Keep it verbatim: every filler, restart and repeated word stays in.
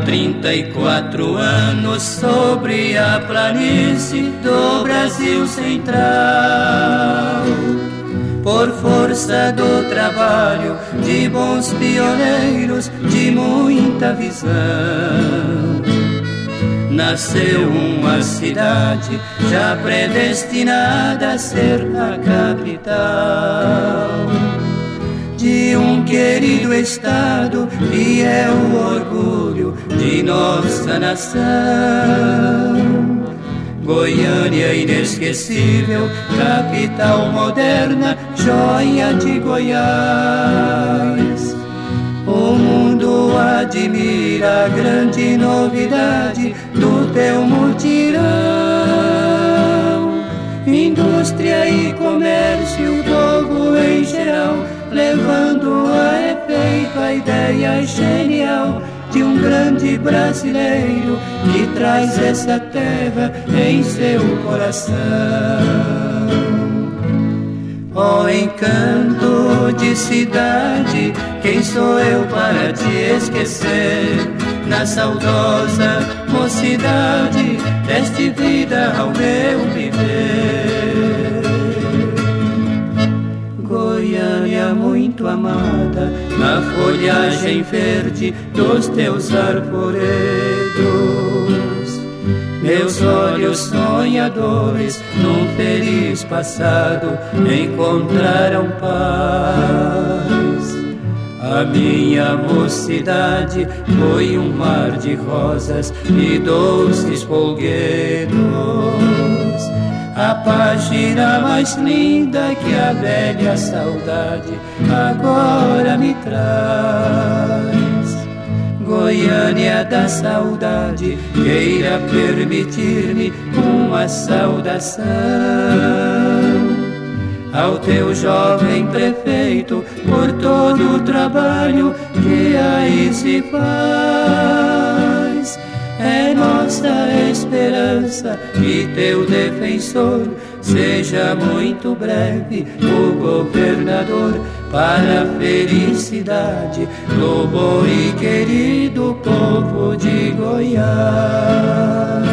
trinta e quatro anos sobre a planície do Brasil Central. Por força do trabalho de bons pioneiros de muita visão, nasceu uma cidade já predestinada a ser a capital de um querido estado que é o orgulho de nossa nação. Goiânia inesquecível, capital moderna, joia de Goiás. O mundo admira a grande novidade do teu mutirão. Indústria e comércio, o povo em geral, levando a efeito a ideia genial de um grande brasileiro que traz essa terra em seu coração. Ó encanto de cidade, quem sou eu para te esquecer? Na saudosa mocidade deste vida ao meu viver. Goiânia muito amada, na folhagem verde dos teus arvoredos, meus olhos sonhadores num feliz passado encontraram paz. A minha mocidade foi um mar de rosas e doces folguedos, a página mais linda que a velha saudade agora me traz. Goiânia da saudade, queira permitir-me uma saudação ao teu jovem prefeito por todo o trabalho que aí se faz. É nossa esperança que teu defensor seja muito breve o governador para a felicidade do bom e querido povo de Goiás.